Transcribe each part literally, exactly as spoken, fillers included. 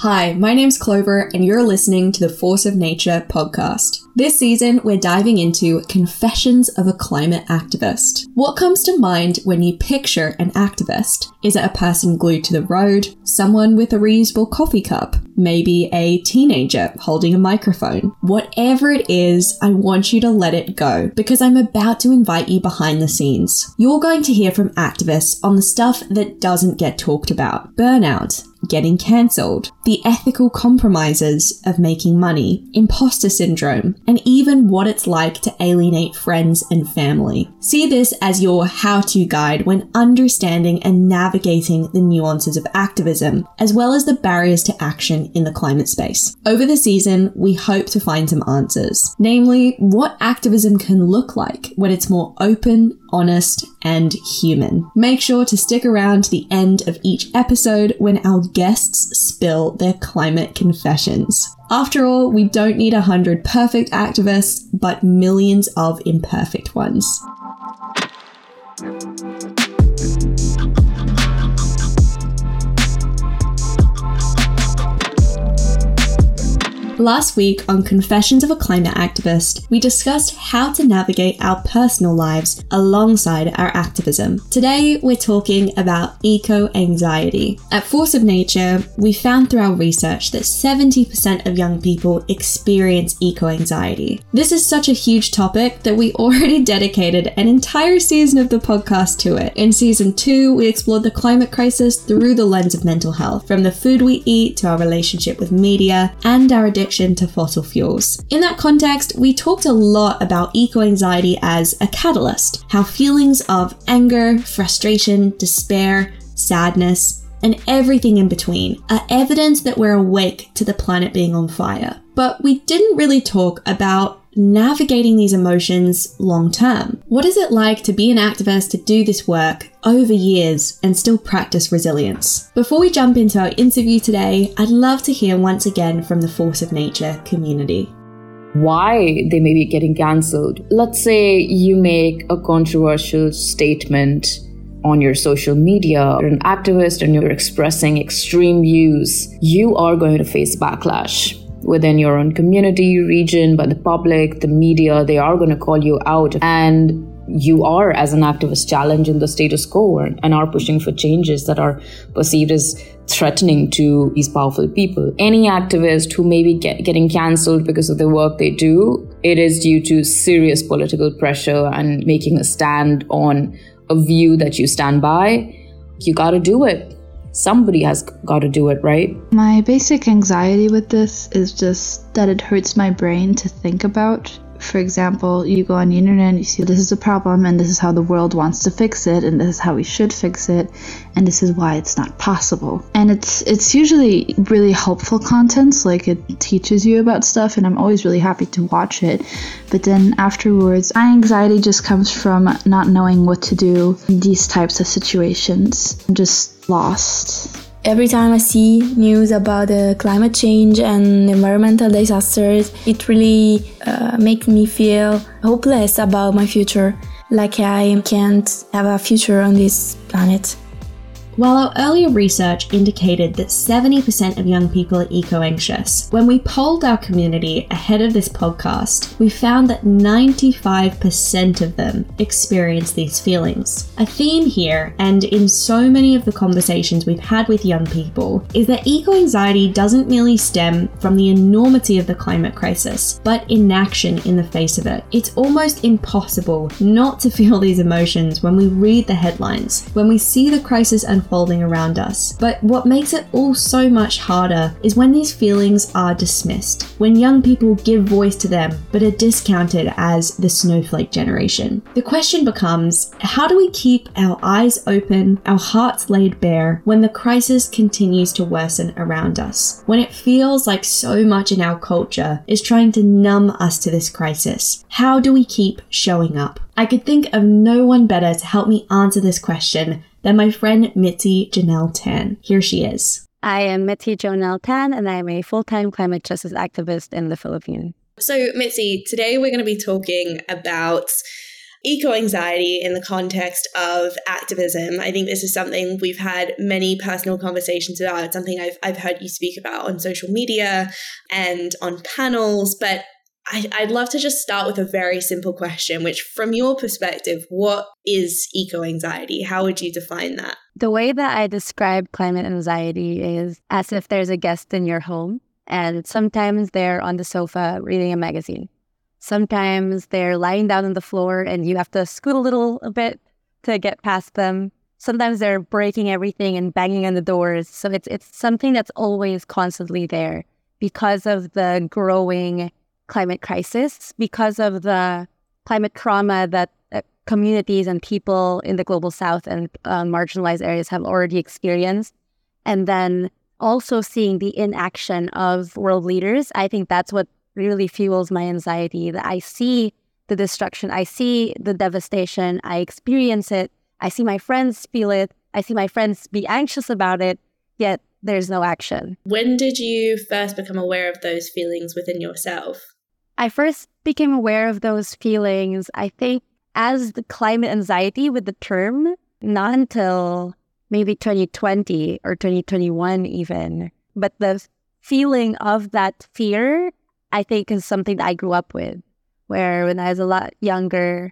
Hi, my name's Clover, and you're listening to the Force of Nature podcast. This season, we're diving into Confessions of a Climate Activist. What comes to mind when you picture an activist? Is it a person glued to the road? Someone with a reusable coffee cup? Maybe a teenager holding a microphone? Whatever it is, I want you to let it go, because I'm about to invite you behind the scenes. You're going to hear from activists on the stuff that doesn't get talked about. Burnout, getting cancelled, the ethical compromises of making money, imposter syndrome, and even what it's like to alienate friends and family. See this as your how-to guide when understanding and navigating the nuances of activism, as well as the barriers to action in the climate space. Over the season, we hope to find some answers, namely what activism can look like when it's more open, honest, and human. Make sure to stick around to the end of each episode when our guests spill their climate confessions. After all, we don't need a hundred perfect activists, but millions of imperfect ones. Last week on Confessions of a Climate Activist, we discussed how to navigate our personal lives alongside our activism. Today, we're talking about eco-anxiety. At Force of Nature, we found through our research that seventy percent of young people experience eco-anxiety. This is such a huge topic that we already dedicated an entire season of the podcast to it. In season two, we explored the climate crisis through the lens of mental health, from the food we eat to our relationship with media and our addiction to fossil fuels. In that context, we talked a lot about eco-anxiety as a catalyst, how feelings of anger, frustration, despair, sadness, and everything in between are evidence that we're awake to the planet being on fire. But we didn't really talk about navigating these emotions long term. What is it like to be an activist, to do this work over years and still practice resilience? Before we jump into our interview today, I'd love to hear once again from the Force of Nature community. Why they may be getting cancelled. Let's say you make a controversial statement on your social media, you're an activist and you're expressing extreme views, you are going to face backlash within your own community, region, by the public, the media. They are going to call you out, and you are, as an activist, challenging the status quo and are pushing for changes that are perceived as threatening to these powerful people. Any activist who may be get, getting cancelled because of the work they do, it is due to serious political pressure and making a stand on a view that you stand by. You got to do it. Somebody has got to do it, right? My basic anxiety with this is just that it hurts my brain to think about. For example, you go on the internet and you see this is a problem and this is how the world wants to fix it and this is how we should fix it and this is why it's not possible. And it's it's usually really helpful content, like it teaches you about stuff, and I'm always really happy to watch it. But then afterwards, my anxiety just comes from not knowing what to do in these types of situations. I'm just lost. Every time I see news about uh, climate change and environmental disasters, it really uh, makes me feel hopeless about my future, like I can't have a future on this planet. While our earlier research indicated that seventy percent of young people are eco-anxious, when we polled our community ahead of this podcast, we found that ninety-five percent of them experience these feelings. A theme here, and in so many of the conversations we've had with young people, is that eco-anxiety doesn't merely stem from the enormity of the climate crisis, but inaction in the face of it. It's almost impossible not to feel these emotions when we read the headlines, when we see the crisis unfold unfolding around us. But what makes it all so much harder is when these feelings are dismissed, when young people give voice to them but are discounted as the snowflake generation. The question becomes, how do we keep our eyes open, our hearts laid bare, when the crisis continues to worsen around us? When it feels like so much in our culture is trying to numb us to this crisis, how do we keep showing up? I could think of no one better to help me answer this question than my friend Mitzi Janelle Tan. Here she is. I am Mitzi Janelle Tan, and I am a full-time climate justice activist in the Philippines. So Mitzi, today we're going to be talking about eco-anxiety in the context of activism. I think this is something we've had many personal conversations about. It's something I've, I've heard you speak about on social media and on panels, but I, I'd love to just start with a very simple question, which from your perspective, what is eco-anxiety? How would you define that? The way that I describe climate anxiety is as if there's a guest in your home, and sometimes they're on the sofa reading a magazine. Sometimes they're lying down on the floor and you have to scoot a little a bit to get past them. Sometimes they're breaking everything and banging on the doors. So it's it's something that's always constantly there because of the growing climate crisis, because of the climate trauma that uh, communities and people in the global south and uh, marginalized areas have already experienced. And then also seeing the inaction of world leaders, I think that's what really fuels my anxiety, that I see the destruction, I see the devastation, I experience it, I see my friends feel it, I see my friends be anxious about it, yet there's no action. When did you first become aware of those feelings within yourself? I first became aware of those feelings, I think, as the climate anxiety with the term, not until maybe twenty twenty or twenty twenty-one even. But the feeling of that fear, I think, is something that I grew up with, where when I was a lot younger,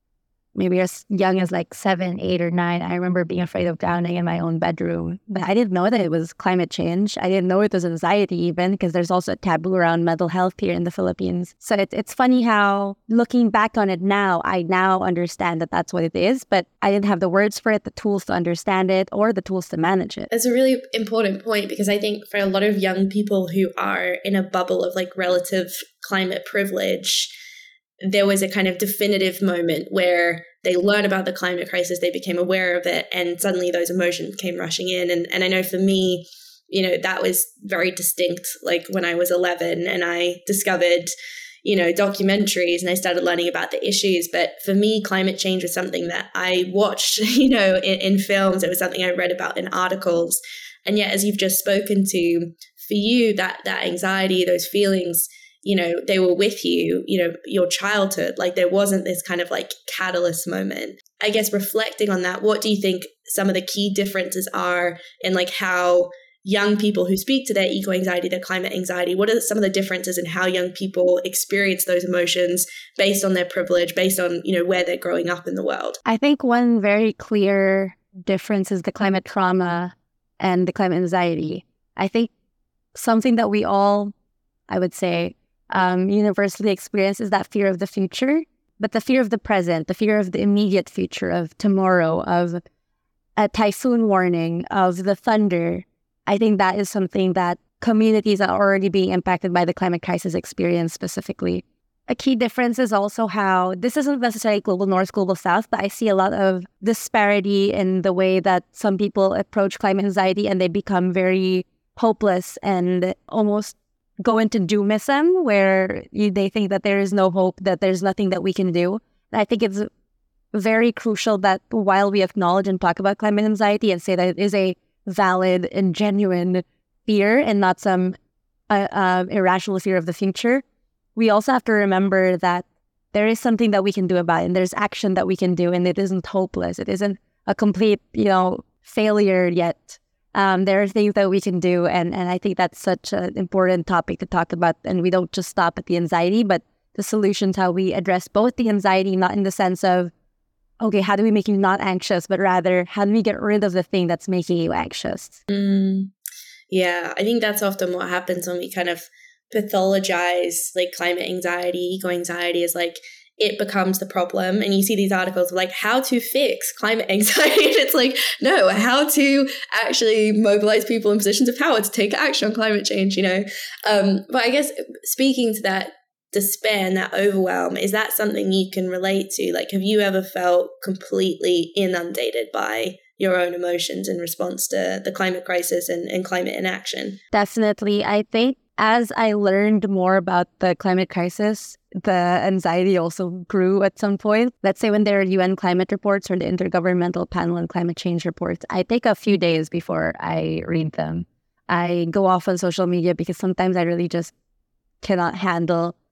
maybe as young as like seven, eight, or nine, I remember being afraid of drowning in my own bedroom. But I didn't know that it was climate change. I didn't know it was anxiety even, because there's also a taboo around mental health here in the Philippines. So it's it's funny how, looking back on it now, I now understand that that's what it is, but I didn't have the words for it, the tools to understand it, or the tools to manage it. That's a really important point, because I think for a lot of young people who are in a bubble of like relative climate privilege, there was a kind of definitive moment where they learned about the climate crisis, they became aware of it, and suddenly those emotions came rushing in. And, and I know for me, you know, that was very distinct, like when I was eleven and I discovered, you know, documentaries and I started learning about the issues. But for me, climate change was something that I watched, you know, in, in films. It was something I read about in articles. And yet, as you've just spoken to, for you, that that anxiety, those feelings, you know, they were with you, you know, your childhood. Like there wasn't this kind of like catalyst moment. I guess reflecting on that, what do you think some of the key differences are in like how young people who speak to their eco-anxiety, their climate anxiety, what are some of the differences in how young people experience those emotions based on their privilege, based on, you know, where they're growing up in the world? I think one very clear difference is the climate trauma and the climate anxiety. I think something that we all, I would say, Um, universally experience is that fear of the future, but the fear of the present, the fear of the immediate future, of tomorrow, of a typhoon warning, of the thunder. I think that is something that communities that are already being impacted by the climate crisis experience specifically. A key difference is also how, this isn't necessarily global north, global south, but I see a lot of disparity in the way that some people approach climate anxiety and they become very hopeless and almost go into doomism, where you, they think that there is no hope, that there's nothing that we can do. And I think it's very crucial that while we acknowledge and talk about climate anxiety and say that it is a valid and genuine fear and not some uh, uh, irrational fear of the future, we also have to remember that there is something that we can do about it, and there's action that we can do, and it isn't hopeless. It isn't a complete, you know, failure yet. Um, there are things that we can do, and, and I think that's such an important topic to talk about. And we don't just stop at the anxiety, but the solutions, how we address both the anxiety, not in the sense of, okay, how do we make you not anxious, but rather, how do we get rid of the thing that's making you anxious? Mm, yeah, I think that's often what happens when we kind of pathologize like climate anxiety, eco-anxiety is like, it becomes the problem. And you see these articles of like how to fix climate anxiety. And it's like, no, how to actually mobilize people in positions of power to take action on climate change, you know? Um, but I guess speaking to that despair and that overwhelm, is that something you can relate to? Like, have you ever felt completely inundated by your own emotions in response to the climate crisis and, and climate inaction? Definitely. I think as I learned more about the climate crisis, the anxiety also grew at some point. Let's say when there are U N climate reports or the Intergovernmental Panel on Climate Change reports, I take a few days before I read them. I go off on social media because sometimes I really just cannot handle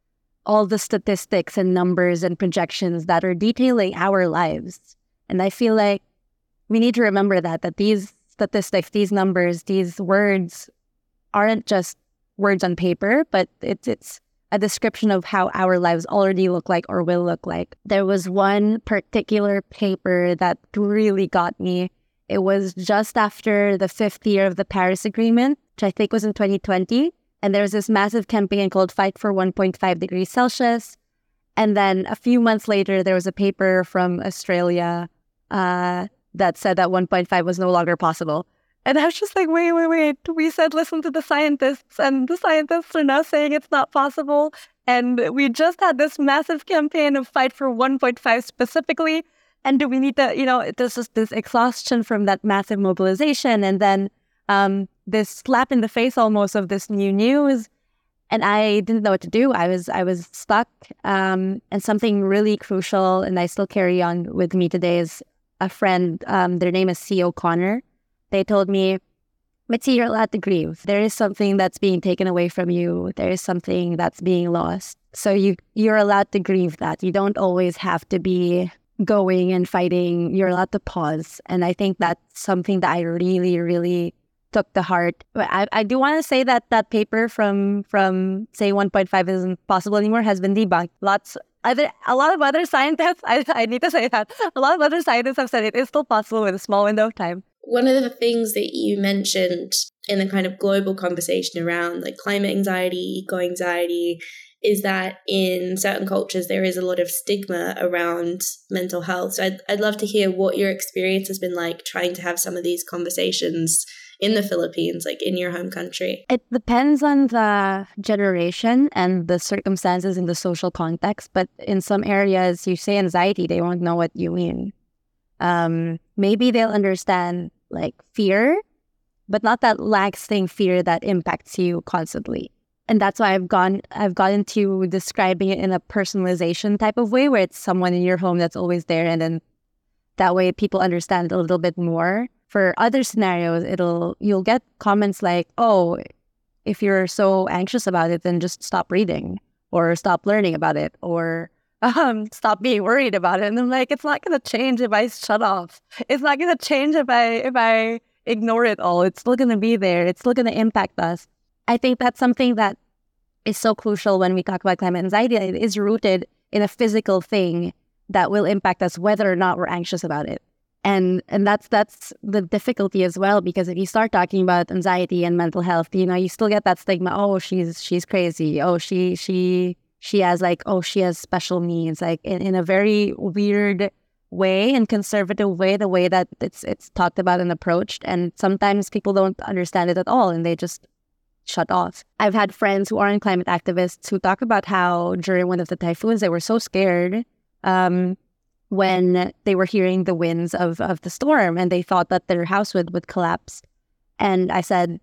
all the statistics and numbers and projections that are detailing our lives. And I feel like we need to remember that, that these statistics, these numbers, these words aren't just words on paper, but it's it's a description of how our lives already look like or will look like. There was one particular paper that really got me. It was just after the fifth year of the Paris Agreement, which I think was in twenty twenty. And there was this massive campaign called Fight for one point five degrees Celsius. And then a few months later, there was a paper from Australia uh, that said that one point five was no longer possible. And I was just like, wait, wait, wait. We said listen to the scientists, and the scientists are now saying it's not possible. And we just had this massive campaign of Fight for one point five specifically. And do we need to, you know, there's just this exhaustion from that massive mobilization. And then um, this slap in the face almost of this new news. And I didn't know what to do. I was I was stuck. Um, and something really crucial, and I still carry on with me today, is a friend. Um, their name is C. O'Connor. They told me, Mitzi, you're allowed to grieve. There is something that's being taken away from you. There is something that's being lost. So you, you're allowed to grieve that. You don't always have to be going and fighting. You're allowed to pause. And I think that's something that I really, really took to heart. I, I do want to say that that paper from, from say, one point five isn't possible anymore has been debunked. Lots Other, a lot of other scientists, I, I need to say that, a lot of other scientists have said it is still possible with a small window of time. One of the things that you mentioned in the kind of global conversation around like climate anxiety, eco-anxiety, is that in certain cultures there is a lot of stigma around mental health. So I'd, I'd love to hear what your experience has been like trying to have some of these conversations in the Philippines, like in your home country. It depends on the generation and the circumstances in the social context. But in some areas, you say anxiety, they won't know what you mean. Um, maybe they'll understand like fear, but not that lasting fear that impacts you constantly. And that's why I've gone, I've gotten to describing it in a personalization type of way, where it's someone in your home that's always there, and then that way people understand a little bit more. For other scenarios, it'll you'll get comments like, "Oh, if you're so anxious about it, then just stop reading, or stop learning about it, or um, stop being worried about it." And I'm like, it's not gonna change if I shut off. It's not gonna change if I if I ignore it all. It's still gonna be there. It's still gonna impact us. I think that's something that is so crucial when we talk about climate anxiety. It is rooted in a physical thing that will impact us whether or not we're anxious about it. And and that's that's the difficulty as well, because if you start talking about anxiety and mental health, you know, you still get that stigma. Oh, she's she's crazy. Oh, she she she has like, oh, she has special needs, like in, in a very weird way and conservative way, the way that it's it's talked about and approached. And sometimes people don't understand it at all, and they just shut off. I've had friends who aren't climate activists who talk about how during one of the typhoons they were so scared um, when they were hearing the winds of, of the storm, and they thought that their house would, would collapse. And I said,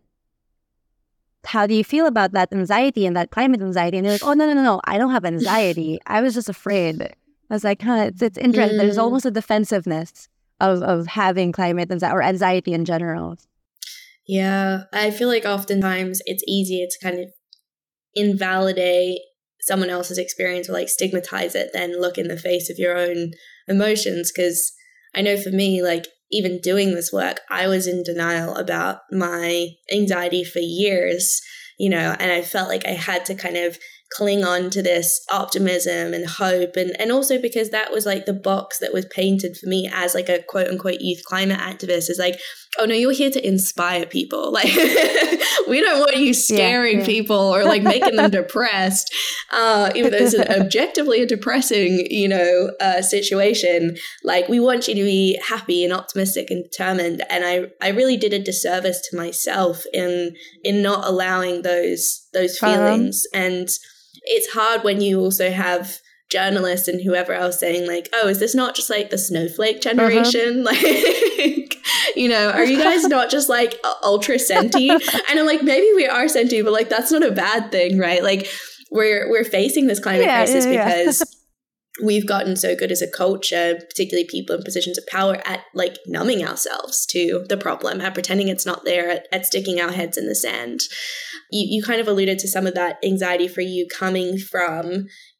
how do you feel about that anxiety and that climate anxiety? And they're like, oh, no, no, no, no, I don't have anxiety. I was just afraid. I was like, huh, it's, it's interesting. Mm. There's almost a defensiveness of, of having climate anxiety or anxiety in general. Yeah, I feel like oftentimes it's easier to kind of invalidate someone else's experience or like stigmatize it than look in the face of your own emotions. Because I know for me, like even doing this work, I was in denial about my anxiety for years, you know, and I felt like I had to kind of cling on to this optimism and hope. And, and also because that was like the box that was painted for me as like a quote unquote youth climate activist is like, oh no, you're here to inspire people. Like we don't want you scaring yeah, yeah. people or like making them depressed. Uh, even though it's an objectively a depressing, you know, uh, situation, like we want you to be happy and optimistic and determined. And I, I really did a disservice to myself in, in not allowing those, those feelings. Um, and it's hard when you also have journalists and whoever else saying like, oh, is this not just like the snowflake generation? Uh-huh. Like, you know, are you guys not just like ultra sentient? And I'm like, maybe we are sentient, but like, that's not a bad thing, right? Like we're, we're facing this climate yeah, crisis yeah, yeah. because we've gotten so good as a culture, particularly people in positions of power, at like numbing ourselves to the problem, at pretending it's not there, at, at sticking our heads in the sand. You, you kind of alluded to some of that anxiety for you coming from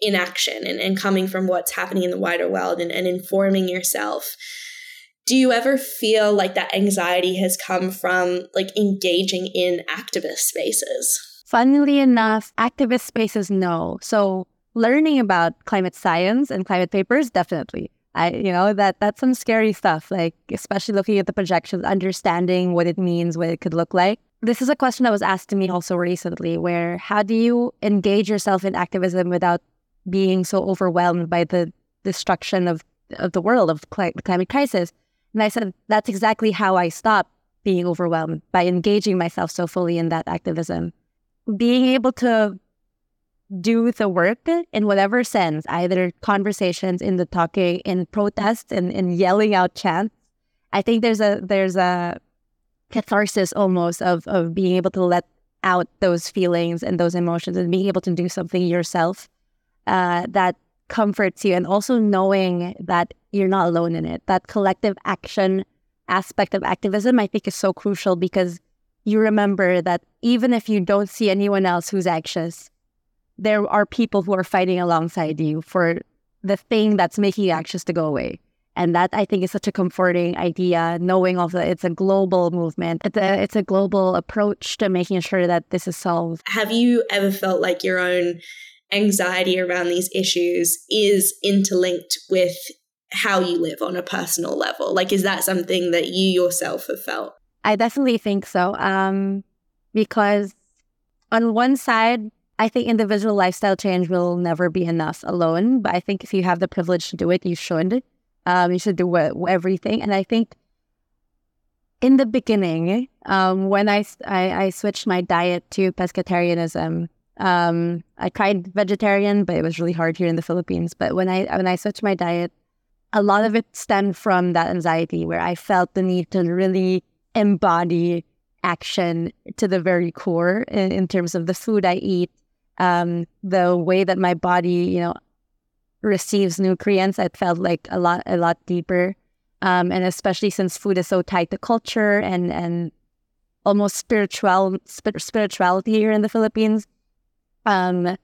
inaction and, and coming from what's happening in the wider world and, and informing yourself. Do you ever feel like that anxiety has come from like engaging in activist spaces? Funnily enough, activist spaces, no. So learning about climate science and climate papers, definitely. I, you know, that that's some scary stuff, like especially looking at the projections, understanding what it means, what it could look like. This is a question that was asked to me also recently, where how do you engage yourself in activism without being so overwhelmed by the destruction of, of the world, of cli- the climate crisis? And I said, that's exactly how I stopped being overwhelmed, by engaging myself so fully in that activism. Being able to do the work in whatever sense, either conversations, in the talking, in protests, and in yelling out chants. I think there's a there's a catharsis almost of, of being able to let out those feelings and those emotions and being able to do something yourself uh, that comforts you, and also knowing that you're not alone in it. That collective action aspect of activism, I think, is so crucial, because you remember that even if you don't see anyone else who's anxious, there are people who are fighting alongside you for the thing that's making you anxious to go away. And that, I think, is such a comforting idea, knowing also it's a global movement. It's a, it's a global approach to making sure that this is solved. Have you ever felt like your own anxiety around these issues is interlinked with how you live on a personal level? Like, is that something that you yourself have felt? I definitely think so. Um, because on one side, I think individual lifestyle change will never be enough alone. But I think if you have the privilege to do it, you should. Um, you should do what, everything. And I think in the beginning, um, when I, I, I switched my diet to pescatarianism, um, I tried vegetarian, but it was really hard here in the Philippines. But when I when I switched my diet, a lot of it stemmed from that anxiety, where I felt the need to really embody action to the very core in, in terms of the food I eat, um, the way that my body, you know, receives nutrients. It felt like a lot, a lot deeper, um, and especially since food is so tied to culture and and almost spiritual spirituality here in the Philippines. Um, it,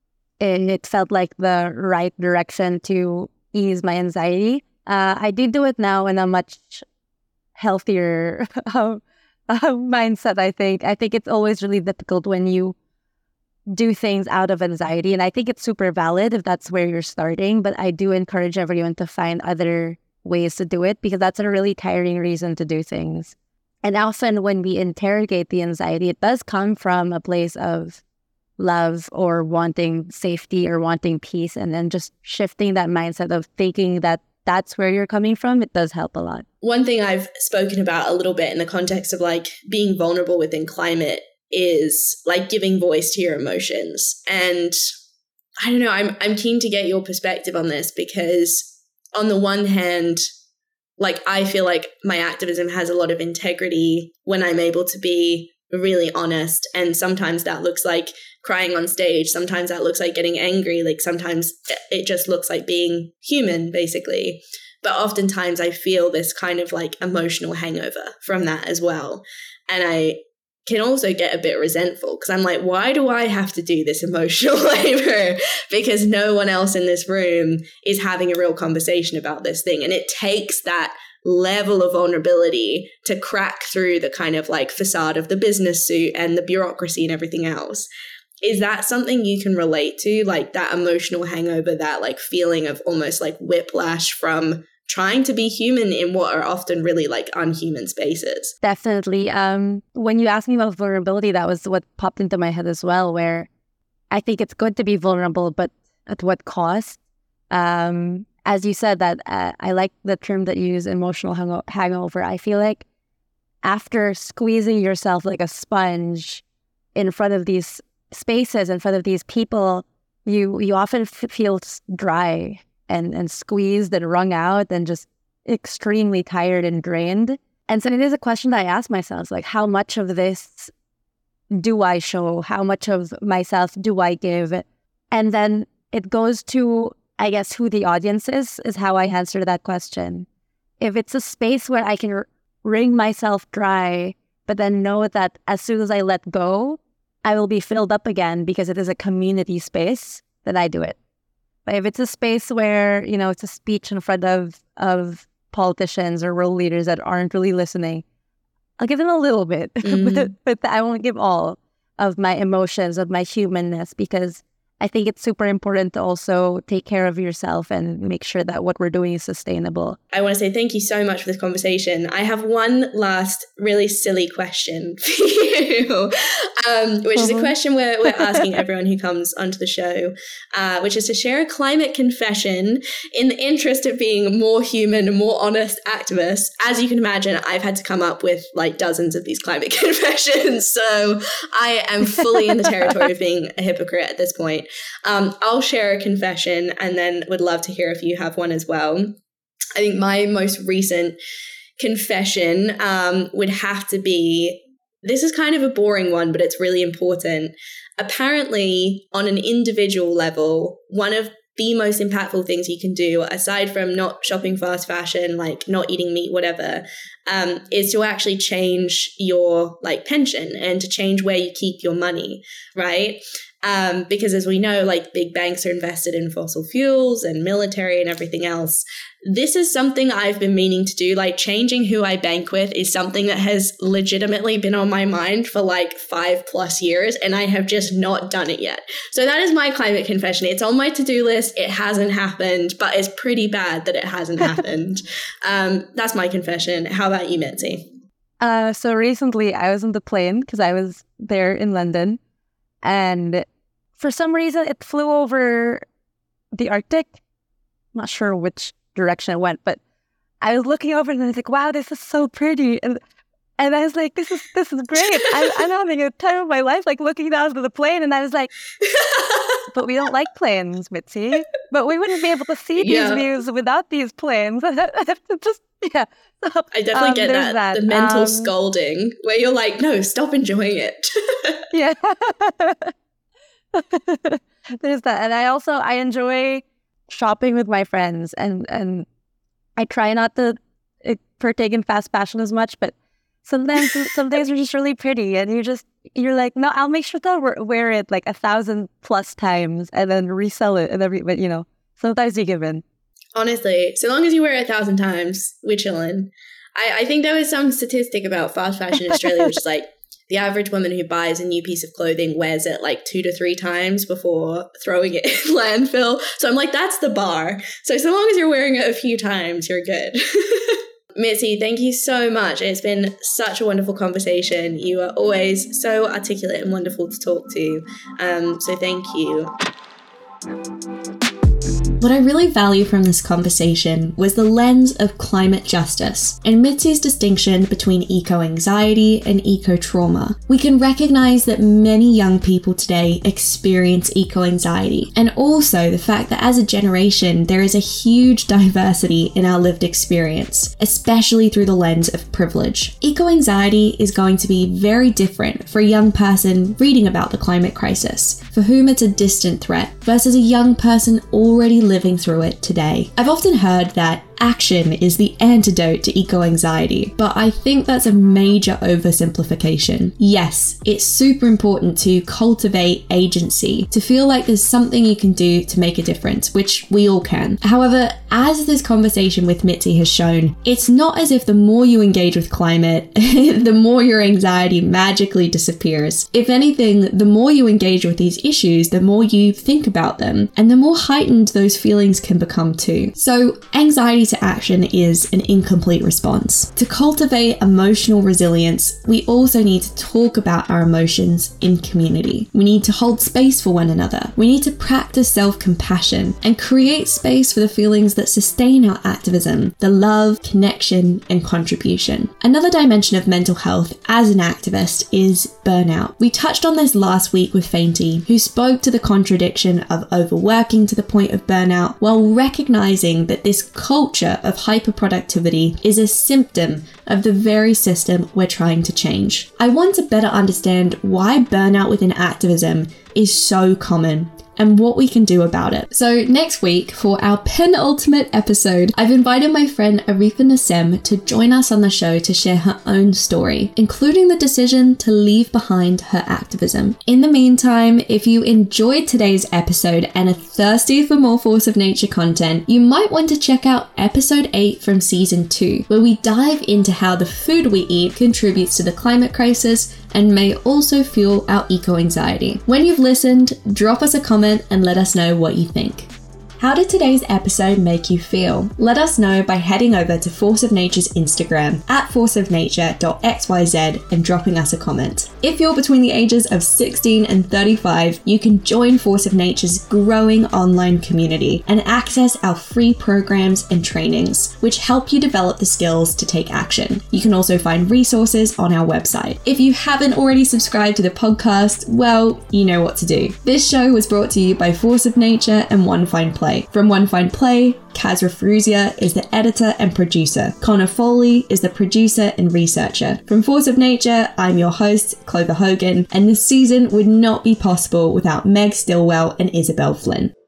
it felt like the right direction to ease my anxiety. Uh, I do do it now in a much healthier uh, mindset, I think. I think it's always really difficult when you do things out of anxiety. And I think it's super valid if that's where you're starting. But I do encourage everyone to find other ways to do it, because that's a really tiring reason to do things. And often when we interrogate the anxiety, it does come from a place of love or wanting safety or wanting peace. And then just shifting that mindset of thinking that that's where you're coming from, it does help a lot. One thing I've spoken about a little bit in the context of like being vulnerable within climate is like giving voice to your emotions. And I don't know, I'm I'm keen to get your perspective on this, because on the one hand, like I feel like my activism has a lot of integrity when I'm able to be really honest. And sometimes that looks like crying on stage. Sometimes that looks like getting angry. Like sometimes it just looks like being human, basically. But oftentimes I feel this kind of like emotional hangover from that as well. And I can also get a bit resentful, because I'm like, why do I have to do this emotional labor? Because no one else in this room is having a real conversation about this thing. And it takes that level of vulnerability to crack through the kind of like facade of the business suit and the bureaucracy and everything else. Is that something you can relate to? Like that emotional hangover, that like feeling of almost like whiplash from trying to be human in what are often really like unhuman spaces? Definitely. Um, when you asked me about vulnerability, that was what popped into my head as well, where I think it's good to be vulnerable, but at what cost? Um, as you said, that uh, I like the term that you use, emotional hang- hangover. I feel like after squeezing yourself like a sponge in front of these spaces, in front of these people, you you often f- feel dry and, and squeezed and wrung out and just extremely tired and drained. And so it is a question that I ask myself, like, how much of this do I show? How much of myself do I give? And then it goes to, I guess, who the audience is, is how I answer that question. If it's a space where I can r- wring myself dry, but then know that as soon as I let go, I will be filled up again because it is a community space, then I do it. But if it's a space where, you know, it's a speech in front of, of politicians or world leaders that aren't really listening, I'll give them a little bit, mm. but, but I won't give all of my emotions, of my humanness, because I think it's super important to also take care of yourself and make sure that what we're doing is sustainable. I want to say thank you so much for this conversation. I have one last really silly question for you, um, which uh-huh. is a question we're, we're asking everyone who comes onto the show, uh, which is to share a climate confession in the interest of being more human and more honest activists. As you can imagine, I've had to come up with like dozens of these climate confessions, so I am fully in the territory of being a hypocrite at this point. Um, I'll share a confession and then would love to hear if you have one as well. I think my most recent confession um, would have to be, this is kind of a boring one, but it's really important. Apparently, on an individual level, one of the most impactful things you can do, aside from not shopping fast fashion, like not eating meat, whatever, um, is to actually change your like pension and to change where you keep your money, right? Um, because as we know, like big banks are invested in fossil fuels and military and everything else. This is something I've been meaning to do. Like changing who I bank with is something that has legitimately been on my mind for like five plus years, and I have just not done it yet. So that is my climate confession. It's on my to-do list. It hasn't happened, but it's pretty bad that it hasn't happened. Um, that's my confession. How about you, Mitzi? Uh, so recently I was on the plane because I was there in London. And for some reason, it flew over the Arctic. I'm not sure which direction it went, but I was looking over and I was like, wow, this is so pretty. And and I was like, this is this is great. I, I'm having a time of my life, like looking down to the plane. And I was like, but we don't like planes, Mitzi. But we wouldn't be able to see these yeah. views without these planes. Just yeah. So, I definitely um, get that, that. The mental um, scolding where you're like, no, stop enjoying it. Yeah. There's that. And I also, I enjoy shopping with my friends, and, and I try not to uh, partake in fast fashion as much, but sometimes, some things are just really pretty and you just, you're like, no, I'll make sure to wear it like a thousand plus times and then resell it. And every, but you know, sometimes you give in. Honestly, so long as you wear it a thousand times, we're chilling. I, I think there was some statistic about fast fashion in Australia, which is like the average woman who buys a new piece of clothing wears it like two to three times before throwing it in landfill. So I'm like, that's the bar. So so long as you're wearing it a few times, you're good. Mitzi, thank you so much. It's been such a wonderful conversation. You are always so articulate and wonderful to talk to. Um, so thank you. What I really value from this conversation was the lens of climate justice and Mitzi's distinction between eco-anxiety and eco-trauma. We can recognize that many young people today experience eco-anxiety, and also the fact that as a generation there is a huge diversity in our lived experience, especially through the lens of privilege. Eco-anxiety is going to be very different for a young person reading about the climate crisis, for whom it's a distant threat, versus a young person already living through it today. I've often heard that action is the antidote to eco-anxiety, but I think that's a major oversimplification. Yes, it's super important to cultivate agency, to feel like there's something you can do to make a difference, which we all can. However, as this conversation with Mitzi has shown, it's not as if the more you engage with climate, the more your anxiety magically disappears. If anything, the more you engage with these issues, the more you think about them, and the more heightened those feelings can become too. So, anxiety to action is an incomplete response. To cultivate emotional resilience, we also need to talk about our emotions in community. We need to hold space for one another. We need to practice self-compassion and create space for the feelings that sustain our activism, the love, connection, and contribution. Another dimension of mental health as an activist is burnout. We touched on this last week with Fainty, who spoke to the contradiction of overworking to the point of burnout while recognizing that this culture of hyperproductivity is a symptom of the very system we're trying to change. I want to better understand why burnout within activism is so common and what we can do about it. So next week, for our penultimate episode, I've invited my friend Arifa Nassem to join us on the show to share her own story, including the decision to leave behind her activism. In the meantime, if you enjoyed today's episode and are thirsty for more Force of Nature content, you might want to check out episode eight from season two, where we dive into how the food we eat contributes to the climate crisis and may also fuel our eco-anxiety. When you've listened, drop us a comment and let us know what you think. How did today's episode make you feel? Let us know by heading over to Force of Nature's Instagram at force of nature dot x y z and dropping us a comment. If you're between the ages of sixteen and thirty-five, you can join Force of Nature's growing online community and access our free programs and trainings, which help you develop the skills to take action. You can also find resources on our website. If you haven't already subscribed to the podcast, well, you know what to do. This show was brought to you by Force of Nature and One Fine Play. From One Fine Play, Kaz Rafruzia is the editor and producer. Connor Foley is the producer and researcher. From Force of Nature, I'm your host, Clover Hogan, and this season would not be possible without Meg Stillwell and Isabel Flynn.